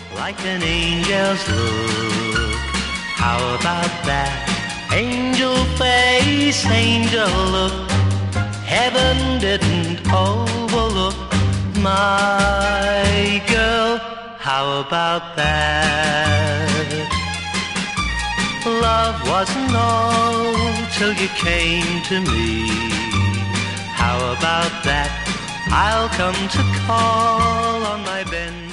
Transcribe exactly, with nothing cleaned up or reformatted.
like an angel's look. How about that? Angel face, angel look. Heaven didn't overlook my girl. How about that? Love wasn't all till you came to me. How about that? I'll come to call on my bend.